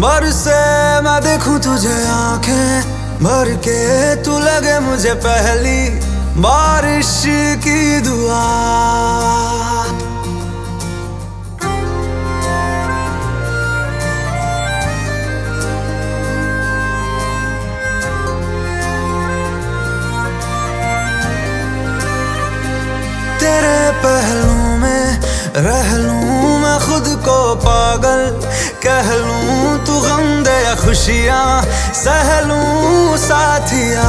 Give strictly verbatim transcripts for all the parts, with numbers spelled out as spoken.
बरसे मैं देखूं तुझे आंखें भर के, तू लगे मुझे पहली बारिश की दुआ। तेरे पहलू में रह लूं मैं खुद को पागल, कह लूं तू गम दे या खुशियां सह लूं साथिया।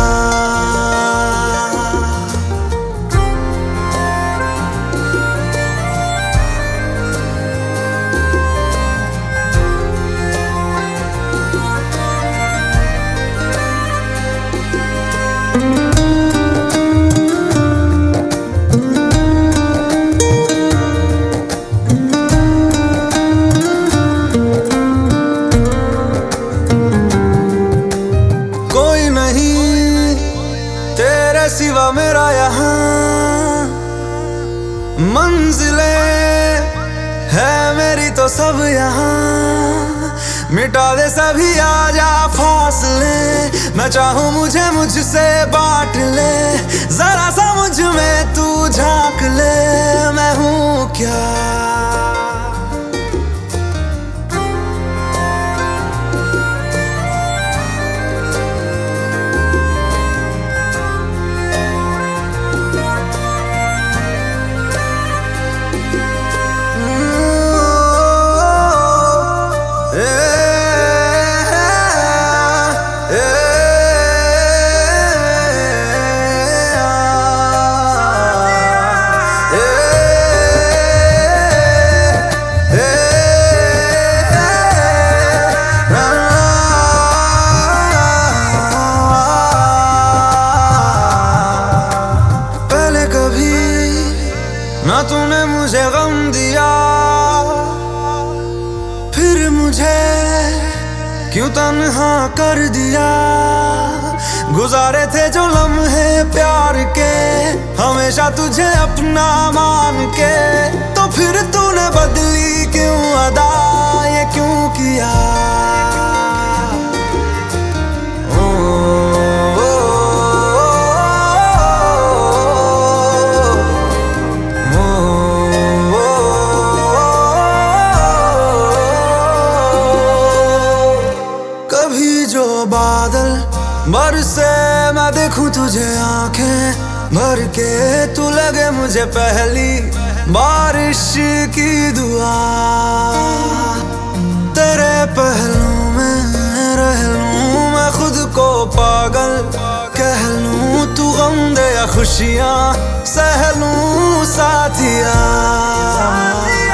तेरे सिवा मेरा यहाँ मंजिलें है मेरी तो सब यहाँ, मिटा दे सभी आजा फासले, मैं चाहूँ मुझे मुझसे बांट ले, जरा सा मुझ में तू झांक ले, मैं हूँ क्या। ना तूने मुझे गम दिया, फिर मुझे क्यों तन्हा कर दिया। गुजारे थे जो लम्हे प्यार के, हमेशा तुझे अपना मान के, तो फिर तूने बदली क्यों अदा, ये क्यों किया। बादल बरसे मैं देखूं तुझे आंखें भर के, तू लगे मुझे पहली बारिश की दुआ। तेरे पहलू में रह लूं मैं खुद को पागल, कह लूं तू गम दे या खुशियां सह लूं साथिया।